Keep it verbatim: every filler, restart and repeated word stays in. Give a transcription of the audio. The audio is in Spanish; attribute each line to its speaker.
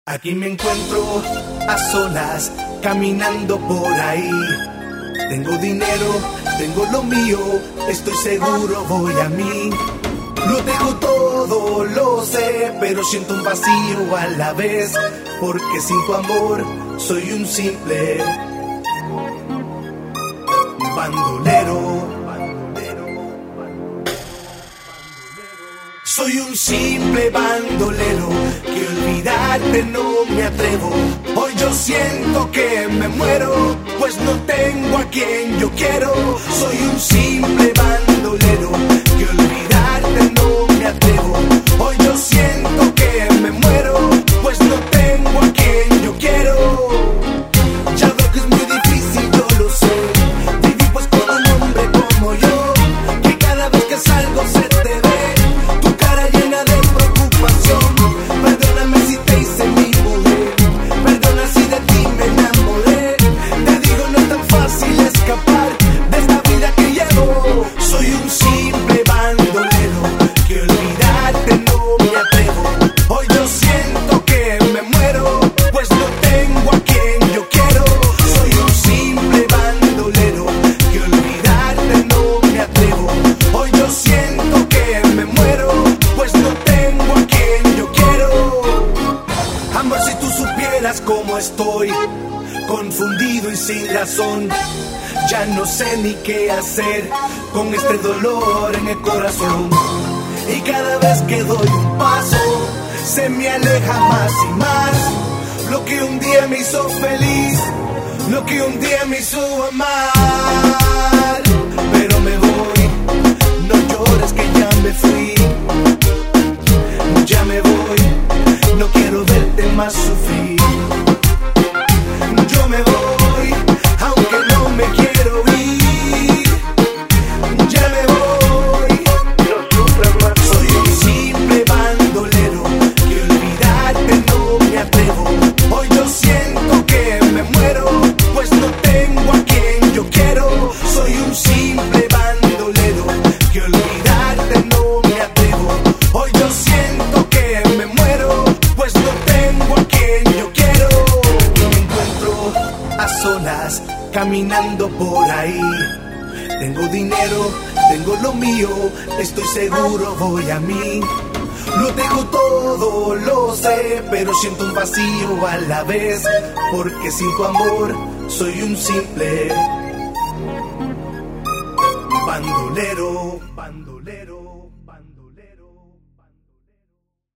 Speaker 1: Aquí me encuentro a solas, caminando por ahí. Tengo dinero, tengo lo mío, estoy seguro voy a mí. Lo tengo todo, lo sé, pero siento un vacío a la vez, porque sin tu amor soy un simple bandolero. Soy un simple bandolero, que olvidarte no me atrevo. Hoy yo siento que me muero, pues no tengo a quien yo quiero. Soy un simple bandolero, que olvidarte no me atrevo. Hoy yo siento que me muero, pues no tengo a quien yo quiero. Ya veo que es muy difícil, yo lo sé, vivir pues con un hombre como yo, que cada vez que salgo se te ve llena de preocupación. Perdóname si te hice mi mujer, perdona si de ti me enamoré. Te digo, no es tan fácil escapar de esta vida que llevo. Soy un simple bandolero, que olvidarte no me atrevo. Hoy yo siento que me muero, pues no tengo a quien yo quiero. Soy un simple bandolero, que olvidarte no me atrevo. Hoy yo siento que me muero, pues no tengo a quien yo quiero. Amor, si tú supieras cómo estoy, confundido y sin razón, ya no sé ni qué hacer con este dolor en el corazón. Y cada vez que doy un paso, se me aleja más y más lo que un día me hizo feliz, lo que un día me hizo amar. Pero me voy, no llores que ya me fui. Ya me voy, no quiero verte más sufrir. Yo me voy, aunque no me quiero ir. Ya me voy, no sufras más. Soy un simple bandolero, que olvidarte no me atrevo. Hoy yo siento que me muero, pues no tengo a quien yo quiero. Soy un simple bandolero, que olvidarte no me atrevo. Hoy yo siento que me muero, pues no tengo a quien yo quiero. Yo me encuentro a solas, caminando por ahí. Tengo dinero, tengo lo mío, estoy seguro voy a mí. Lo tengo todo, lo sé, pero siento un vacío a la vez, porque sin tu amor soy un simple bandolero.